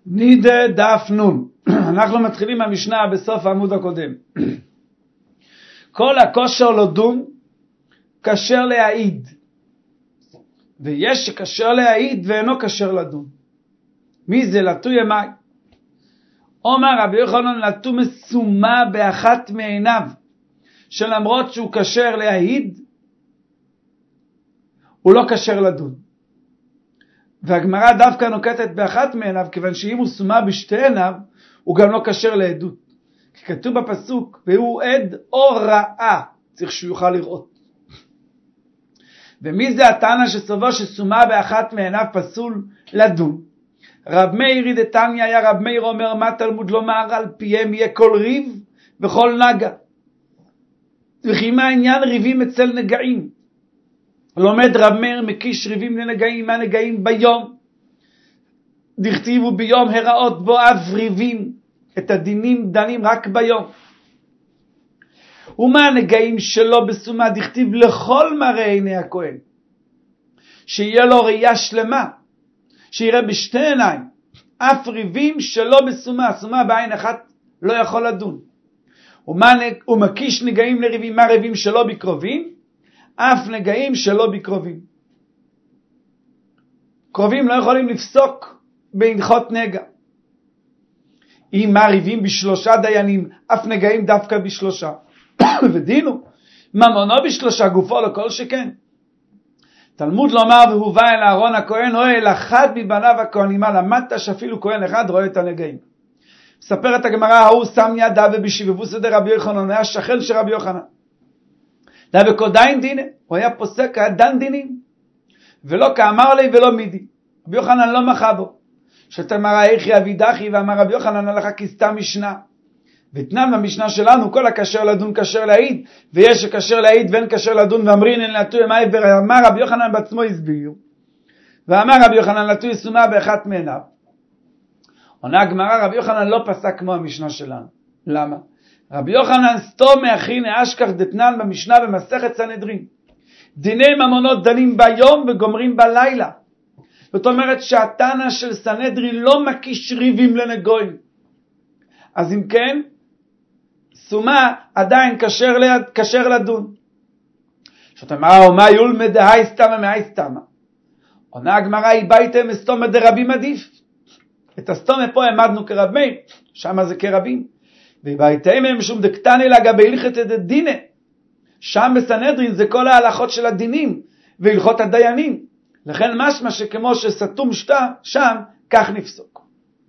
נידה דף נון. אנחנו מתחילים המשנה בסוף העמוד הקודם. כל הכושר לדון כשר להעיד, ויש שכשר להעיד ואינו כשר לדון. מי זה? לטוי אמי. אומר רבי יוחנן, לטו מסומה באחת מעיניו, שלמרות שהוא כשר להעיד הוא לא כשר לדון. והגמרא דווקא נוקטת באחת מעיניו, כיוון שאם הוא סומה בשתי עיניו הוא גם לא כשר לעדות, כי כתוב בפסוק והוא עד או ראה, צריך שהוא יוכל לראות. ומי זה התנא שסובר שסומה באחת מעיניו פסול לדון? רב מאיר דתניא היה רב מאיר אומר, מה תלמוד לומר על פיהם יהיה כל ריב וכל נגע, וכי מה עניין ריבים אצל נגעים? לומד רב מאיר מקיש ריבים לנגעים, מה נגעים ביום? דכתיבו ביום הראות בו אף ריבים, את הדינים דנים רק ביום. ומה הנגעים שלו בסומה? דכתיב לכל מראה עיני הכהן, שיהיה לו ראייה שלמה, שיראה בשתי עיניים. אף ריבים שלו בסומה, סומה בעין אחת לא יכול לדון. הוא מקיש נגעים לריבים, מה ריבים שלו בקרובים? אף נגעים שלו בקרובים. קרובים לא יכולים לפסוק בהלכות נגע. אם מה ריבים בשלושה דיינים, אף נגעים דווקא בשלושה. ודינו, ממונו בשלושה, גופו לכל שכן. תלמוד לומר, והוא בא אל אהרון הכהן, או אל אחד מבניו הכהנים, למדת שאפילו כהן אחד רואה את הנגעים. מספרת הגמרא, ההוא שם ידה ובשבבוסא דרבי יוחנן, היה שכן של רבי יוחנן. דה בקודיים דינה, הוא היה פוסק, היה דן דינים, ולא כאמר לי ולא מידי. רבי יוחנן לא מחה בו. שתמר איכי אבידחי, ואמר רבי יוחנן הלכה כסתם משנה. ותנן במשנה שלנו, כל הכשר לדון כשר להעיד, ויש שכשר להעיד ואין כשר לדון, ואמרין אין לטוי אמי, ואמר רבי יוחנן בעצמו הסביר, ואמר רבי יוחנן לטוי סומה באחת מעיניו. עונה הגמרא, רבי יוחנן לא פסק כמו המשנה שלנו. למה? רבי יוחנן סתום מאחין אשכח דתנן במשנה במסכת סנהדרין. דיני ממונות דנים ביום וגומרים בלילה. זאת אומרת שהתנא של סנהדרין לא מקיש ריבים לנגויים. אז אם כן, סומה עדיין כשר לדון. זאת אומרת, ומה יולמד דהי סתמה מהי סתמה? עונה הגמרא, היא ביתם הסתומה דרבים עדיף. את הסתומה פה העמדנו כרב מאיר, שם זה כרבים. ובייתם הם משום דקטני לגבי הלכת דינא. שם בסנהדרין זה כל ההלכות של הדינים והלכות הדיינים. לכן משמע שכמו שסתום שתה שם, כך נפסוק.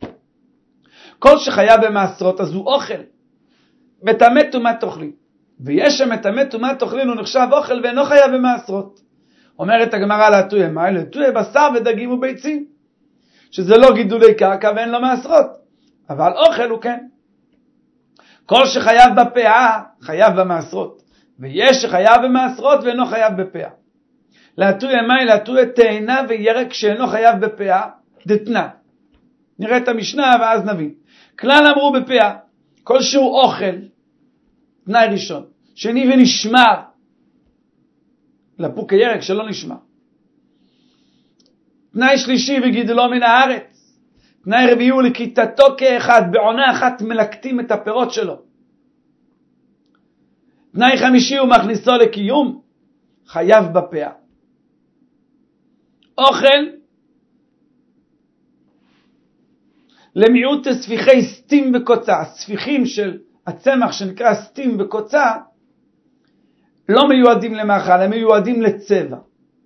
כל שחייב במעשרות אז הוא אוכל. מטמא טומאת תאכלין. ויש שמטמא טומאת תאכלין הוא נחשב אוכל ואינו חייב במעשרות. אומרת הגמרא לטוי אמי, לטוי בשר ודגים וביצים. שזה לא גידולי קרקע ואין לו מעשרות. אבל אוכל הוא כן. כל שחייב בפאה חייב במעשרות. ויש שחייב במעשרות ואינו חייב בפאה. לטוי אמי, לטוי תאנה וירק שאינו חייב בפאה, דתנה. נראה את המשנה ואז נבין. כלל אמרו בפאה, כל שהוא אוכל, תנאי ראשון. שני ונשמר, לפוק הירק שלא נשמר. תנאי שלישי וגידלו מן הארץ. תנאי רביעי הוא לכיתתו כאחד, בעונה אחת מלקטים את הפירות שלו. תנאי חמישי הוא מכניסו לקיום, חייב בפאה. אוכל למיעוט ספיחי סתים וקוצה. הספיחים של הצמח שנקרא סתים וקוצה לא מיועדים למאכל, הם מיועדים לצבע.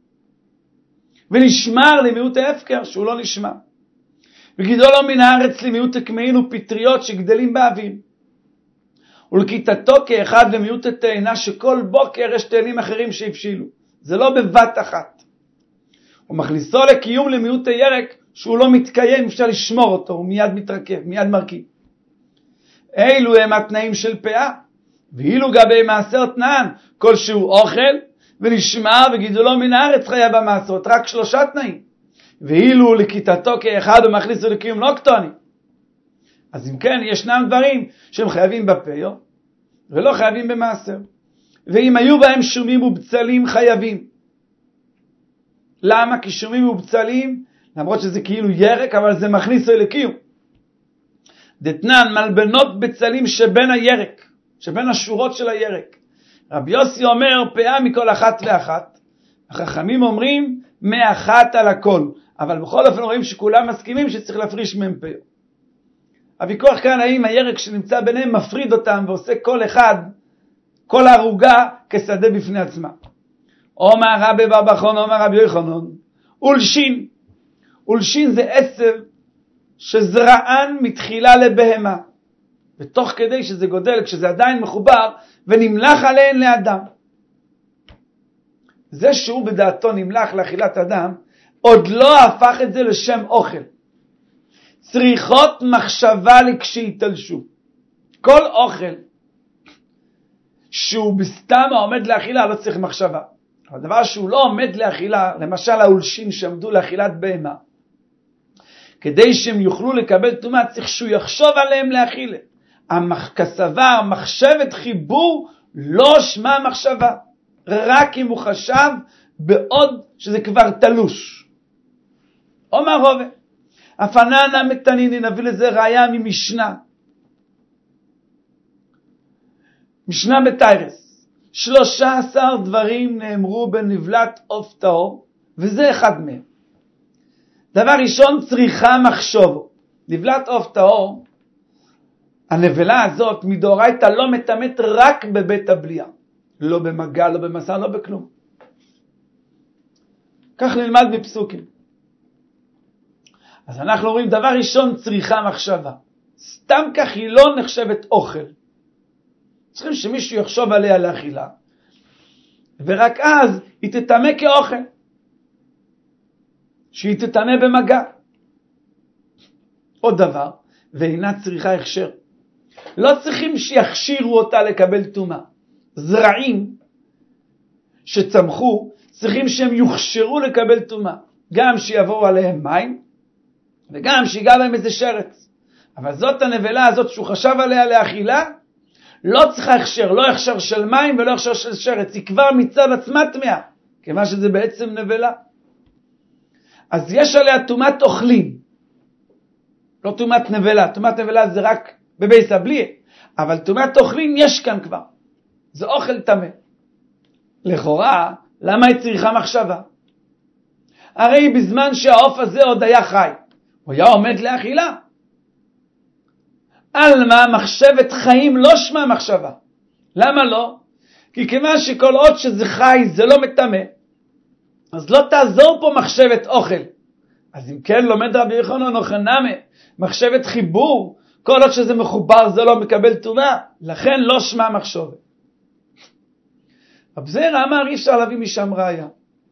ונשמר למיעוט ההפקר שהוא לא נשמר. וגידולו מן הארץ למיעוט הקמעין ופטריות שגדלים באוויר. ולכיתתו כאחד למיעוט התאנה שכל בוקר יש תאנים אחרים שהבשילו. זה לא בבת אחת. ומכניסו לקיום למיעוט הירק שהוא לא מתקיים, אפשר לשמור אותו, הוא מיד מתרכב, מיד מרכיב. אלו הם התנאים של פאה. ואילו גבי מעשר תנן, כל שהוא אוכל ונשמר וגידולו מן הארץ חייב במעשרות, רק 3 תנאים. ואילו לכיתתו כאחד ומכניסו לקיום לא קטוני. אז אם כן, ישנם דברים שהם חייבים בפאה ולא חייבים במעשר. ואם היו בהם שומים ובצלים חייבים. למה? כי שומים ובצלים, למרות שזה כאילו ירק, אבל זה מכניס לקיום. דתנן מלבנות בצלים שבין הירק, שבין השורות של הירק. רבי יוסי אומר פאה מכל אחת ואחת, החכמים אומרים מאחת על הכל, אבל בכל אופן רואים שכולם מסכימים שצריך להפריש מהם פאה. הוויכוח כאן האם הירק שנמצא ביניהם מפריד אותם ועושה כל אחד, כל הערוגה כשדה בפני עצמה. אומר רבי בר בחון, אומר רבי יוחנן, אולשין. אולשין זה עשב שזרען מתחילה לבהמה, ותוך כדי שזה גודל, כשזה עדיין מחובר, ונמלח עליהן לאדם. זה שהוא בדעתו נמלח לאכילת אדם, עוד לא הפך את זה לשם אוכל. צריכות מחשבה לכשיתלשו. כל אוכל שהוא בסתם עומד לאכילה לא צריך מחשבה. אבל דבר שהוא לא עומד לאכילה, למשל האולשין שעמדו לאכילת בהמה, כדי שהם יוכלו לקבל טומאה צריך שהוא יחשוב עליהם לאכילה. כסבר, מחשבת חיבור, לא שמה מחשבה. רק אם הוא חשב בעוד שזה כבר תלוש. אומר רובה, הפננה מתניני, נביא לזה ראיה ממשנה. משנה בתיירס. 13 דברים נאמרו בנבלת עוף טהור, וזה אחד מהם. דבר ראשון, צריכה מחשוב. נבלת עוף טהור, הנבלה הזאת מדאורייתא לא מטמאת רק בבית הבליעה. לא במגע, לא במסע, לא בכלום. כך נלמד בפסוקים. אז אנחנו רואים דבר ראשון, צריכה מחשבה. סתם כך היא לא נחשבת אוכל. צריכים שמישהו יחשוב עליה לאכילה, ורק אז היא תטמא כאוכל. שהיא תטמא במגע. עוד דבר, ואינה צריכה הכשר. לא צריכים שיכשירו אותה לקבל טומאה. זרעים שצמחו צריכים שהם יוכשרו לקבל טומאה. גם שיבואו עליהם מים, וגם שיגע בהם איזה שרץ. אבל זאת הנבלה הזאת שהוא חשב עליה לאכילה, לא צריכה הכשר, לא הכשר של מים ולא הכשר של שרץ. היא כבר מצד עצמה טמאה, כיוון שזה בעצם נבלה. אז יש עליה טומאת אוכלים, לא טומאת נבלה. טומאת נבלה זה רק בבייס הבליעה, אבל טומאת אוכלים יש כאן כבר. זה אוכל טמא. לכאורה, למה היא צריכה מחשבה? הרי בזמן שהעוף הזה עוד היה חי, הוא היה עומד לאכילה. על מה מחשבת חיים לא שמה מחשבה. למה לא? כי כיוון שכל עוד שזה חי זה לא מטמא, אז לא תעזור פה מחשבת אוכל. אז אם כן לומד רבי יוחנן אוכנמי, מחשבת חיבור, כל עוד שזה מחובר זה לא מקבל טומאה, לכן לא שמה מחשבת. רב זירא אמר אי אפשר להביא משם ראיה.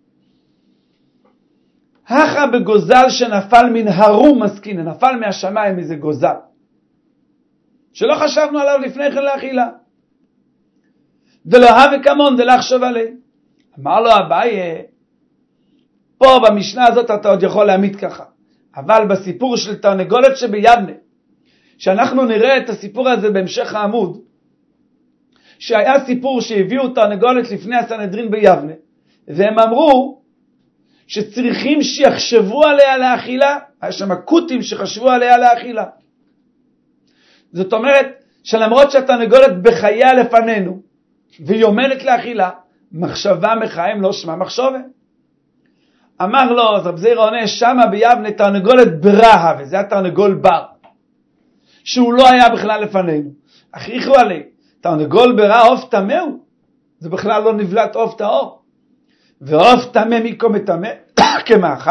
הכה בגוזל שנפל מן הרום מסכין, נפל מהשמיים איזה גוזל, שלא חשבנו עליו לפני כן לאכילה. ולא הווה כמון דלחשוב עליה. אמר לו אביי, פה במשנה הזאת אתה עוד יכול להעמיד ככה. אבל בסיפור של תרנגולת שביבנה, שאנחנו נראה את הסיפור הזה בהמשך העמוד, שהיה סיפור שהביאו תרנגולת לפני הסנהדרין ביבנה, והם אמרו שצריכים שיחשבו עליה לאכילה, היה שם קוטים שחשבו עליה לאכילה. זאת אומרת שלמרות שהתרנגולת בחייה לפנינו, והיא עומדת לאכילה, מחשבה מחיים לא שמה מחשבה. אמר לו, אז רב זירא עונה, שמה ביבנה תרנגולת ברהה, וזה התרנגול בר, שהוא לא היה בכלל לפנינו. הכריחו עליה, תרנגול ברהה עוף טמא הוא, זה בכלל לא נבלת עוף טהור. ועוף טמא מיקו מטמא, כמאכל.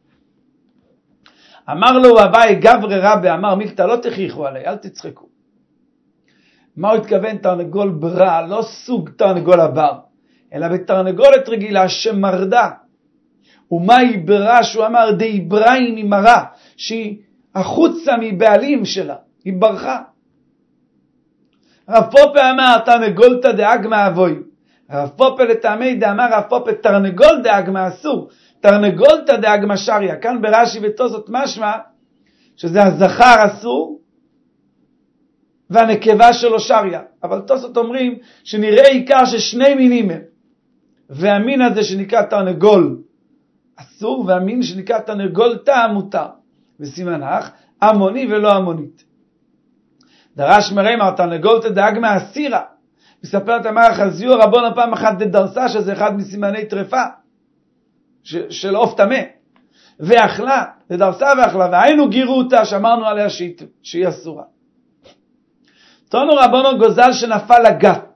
אמר לו אביי גברי רבי, אמר מילתא לא תכריחו עליה, אל תצחקו. מה הוא התכוון תרנגול ברהה? לא סוג תרנגול הבר, אלא בתרנגולת רגילה שמרדה. ומה היא ברהה? שהוא אמר די בראין היא מרה, שהיא החוצה מבעלים שלה, היא ברחה. רב פופה אמר תרנגולתא דאגמא אבוי. רב פופה לטעמי דאמר רב פופה תרנגול דאגמא אסור, תרנגולתא דאגמא שריה. כאן ברש"י ותוספות משמע שזה הזכר אסור והנקבה שלו שריה, אבל תוספות אומרים שנראה עיקר ששני מינים הם, והמין הזה שנקרא תרנגול אסור, והמין שנקרא תרנגולתא מותר. וסימן אך, המוני ולא המונית. דרש מרמר, תרנגול תדאג מהסירה. מספרת אמר חזיו רבון פעם אחת דרסה, שזה אחד מסימני טרפה, של עוף טמא. ואכלה, דרסה ואכלה, והיינו גירו אותה, שאמרנו עליה שהיא אסורה. תונו רבונו גוזל שנפל לגת.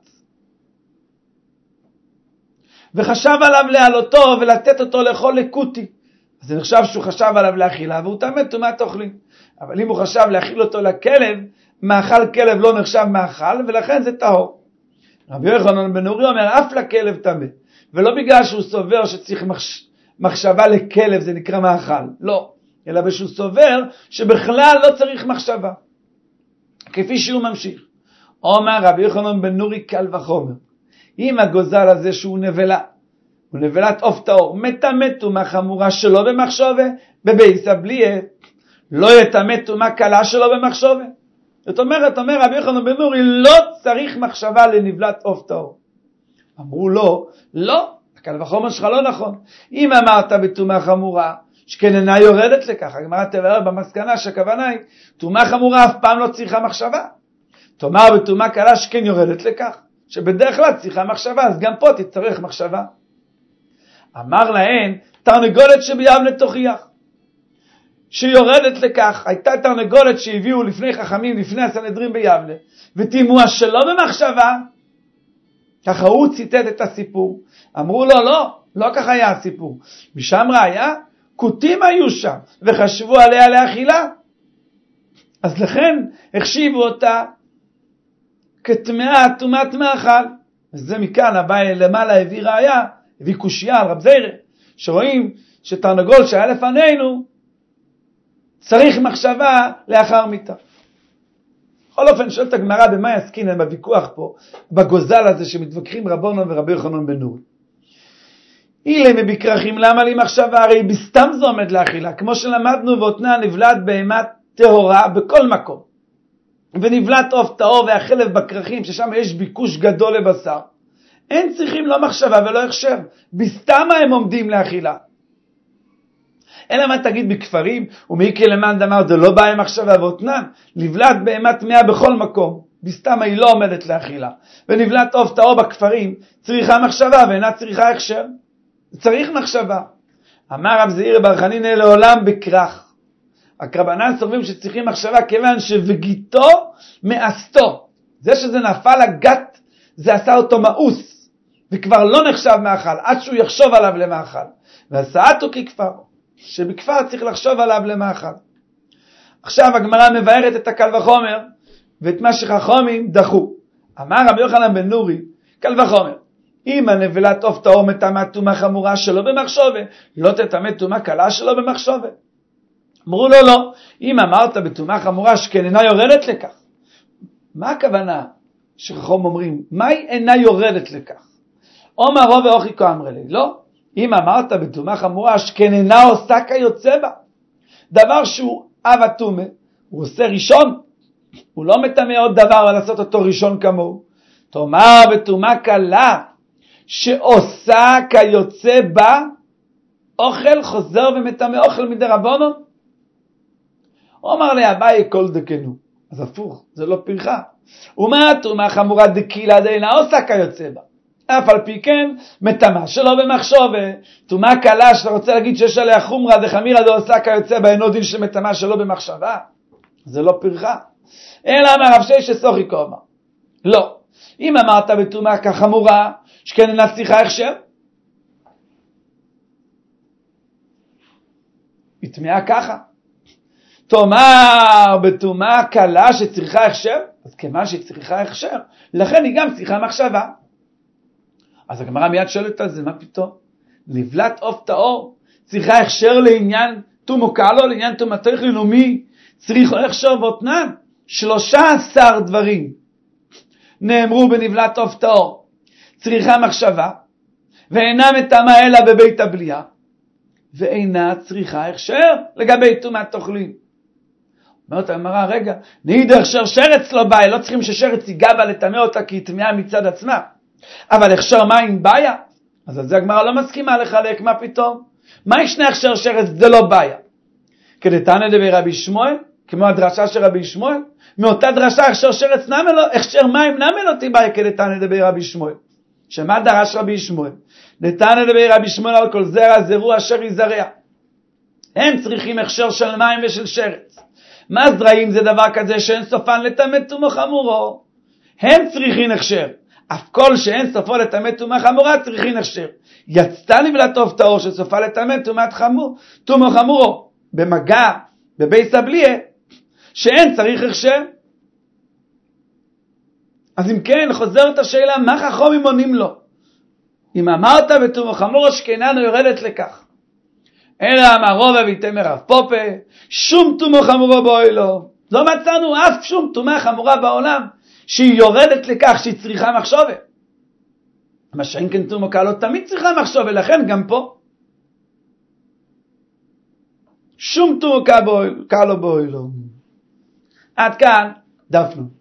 וחשב עליו להעלותו ולתת אותו לאכול לקוטי. אז זה נחשב שהוא חשב עליו לאכילה, והוא טמא טומאת אוכלים. אבל אם הוא חשב להאכיל אותו לכלב, מאכל כלב לא נחשב מאכל, ולכן זה טהור. רבי יוחנן בן נורי אומר, אף לכלב טמא. ולא בגלל שהוא סובר שצריך מחשבה לכלב, זה נקרא מאכל. לא. אלא בשביל סובר שבכלל לא צריך מחשבה. כפי שהוא ממשיך. אומר רבי יוחנן בן נורי קל וחומר. אם הגוזל הזה שהוא נבלה, הוא נבלת עוף טהור, מטמא טומאה חמורה שלו במחשבה, בבייסא בליה, לא יטמא טומאה קלה שלו במחשבה. זאת אומרת, אומר רבי יוחנן בן נורי, לא צריך מחשבה לנבלת עוף טהור. אמרו לו, לא, הקל וחומר שלך לא נכון. אם אמרת בטומאה חמורה, שכן אינה יורדת לכך, הגמרא תבאר במסקנה שהכוונה היא, טומאה חמורה אף פעם לא צריכה מחשבה. תאמר בטומאה קלה שכן יורדת לכך, שבדרך כלל צריכה מחשבה, אז גם פה תצטרך מחשבה. אמר להן, תרנגולת שביבנה תוכיח, שיורדת לכך. הייתה תרנגולת שהביאו לפני חכמים, לפני הסנהדרין ביבנה, ותימוה שלא במחשבה, ככה הוא ציטט את הסיפור. אמרו לו, לא ככה היה הסיפור. משם ראיה, כותים היו שם, וחשבו עליה לאכילה. אז לכן, החשיבו אותה, כטמאה, טומאת מאכל. וזה מכאן, הבא למעלה הביא ראיה, הביא קושיה על רב זיירה, שרואים שתרנגול שהיה לפנינו, צריך מחשבה לאחר מיתה. בכל אופן, שואלת הגמרא במה יסקינן בוויכוח פה, בגוזל הזה שמתווכחים רבונון ורבי יוחנן בן נורי. אילה מבקרחים, למה לי מחשבה? הרי בסתם זה עומד לאכילה, כמו שלמדנו ואותנה נבלת בהמת טהורה בכל מקום. ונבלת עוף טהור והחלב בקרחים, ששם יש ביקוש גדול לבשר. אין צריכים לא מחשבה ולא הכשר. בסתם הם עומדים לאכילה. אלא מה תגיד בכפרים, ומיקי למאן דמר, זה לא בא עם מחשבה ואותנן. נבלת בהמת טמאה בכל מקום. בסתם היא לא עומדת לאכילה. ונבלת עוף טהור בכפרים, צריכה מחשבה ואינה צריכה הכשר. צריך מחשבה. אמר רב זעיר בר חנינא לעולם בכרך. הקרבנן סוברים שצריכים מחשבה כיוון שווגיתו מאסתו. זה שזה נפל הגת, זה עשה אותו מאוס, וכבר לא נחשב מאכל, עד שהוא יחשוב עליו למאכל. ועשאתו ככפר, שבכפר צריך לחשוב עליו למאכל. עכשיו הגמרא מבארת את הקל וחומר, ואת מה שחכמים דחו. אמר רבי יוחנן בן נורי, קל וחומר, אם הנבלת עוף טהור מטמאה טומאה חמורה שלא במחשבה, לא תטמא טומאה קלה שלא במחשבה. אמרו לו לא, אם אמרת בטומאה חמורה שכן אינה יורדת לכך. מה הכוונה שחכמים אומרים? מה היא אינה יורדת לכך? אומר רוב ואוכי כה אמר לי, לא, אם אמרת בטומאה חמורה שכן אינה עושה כיוצא בה. דבר שהוא אב הטומאה, הוא עושה ראשון, הוא לא מטמא עוד דבר ולעשות אותו ראשון כמוהו. תאמר בטומאה קלה שעושה כיוצא בה, אוכל חוזר ומטמא אוכל מדי רבונו. אומר לי אביי כל דקנו, אז הפוך, זה לא פרחה. ומה טומאה חמורה דקילה דאינה עושה כיוצא בה. אף על פי כן, מטמאה שלא במחשבה. טומאה קלה שאתה רוצה להגיד שיש עליה חומרה דחמירה דעושה כיוצא בה, אינו דין של מטמאה שלא במחשבה. זה לא פרחה. אלא אמר רב ששת סוכי כה אמר. לא. אם אמרת בטומאה כחמורה, שכן אינה צריכה הכשר, היא טמאה ככה. תאמר בטומאה קלה שצריכה הכשר, אז כיוון שהיא צריכה הכשר, לכן היא גם צריכה מחשבה. אז הגמרא מיד שואלת על זה, מה פתאום? נבלת עוף טהור צריכה הכשר לעניין טומאה קלה, לעניין טומאה טהור, מי צריך הכשר ואותנן? 13 דברים נאמרו בנבלת עוף טהור. צריכה מחשבה, ואינה מטמאה אלא בבית הבליעה, ואינה צריכה הכשר לגבי טומאת אוכלים. אומרת הגמרא, רגע, נידך שרץ לא בעיה, לא צריכים ששרץ ייגע בה לטמא אותה כי היא טמאה מצד עצמה. אבל הכשר מים בעיה? אז על זה הגמרא לא מסכימה לחלק, מה פתאום? מה ישנה הכשר שרץ? זה לא בעיה. כדתניא דבי רבי שמואל, כמו הדרשה של רבי שמואל, מאותה דרשה הכשר שרץ נמלו, הכשר מים נמלו תיבאי כדתנא דבי רבי שמואל. שמה דרש רבי שמואל? דתנא דבי רבי שמואל על כל זרע זרוע אשר יזרע. הם צריכים הכשר של מים ושל שרץ. מה זרעים זה דבר כזה שאין סופן לטמא טומאה חמורו? הם צריכים הכשר. אף כל שאין סופו לטמא טומאה חמורה צריכים הכשר. יצתה נבלתו טהור שסופה לטמא טומאה חמורו. במגע, בבייס הבליה, שאין צריך הכשר. אז אם כן, חוזרת השאלה, מה חכמים עונים לו? אם אמרת בטומאה חמורו שכננו יורדת לכך. אלא אמרו ויתמר רב פופה, שום טומאה חמורה באוהלו. לא מצאנו אף שום טומאה חמורה בעולם, שהיא יורדת לכך שהיא צריכה מחשבה. מה שאין כן טומאה קלה תמיד צריכה מחשבה, לכן גם פה. שום טומאה קלה באוהלו. עד כאן דפנו.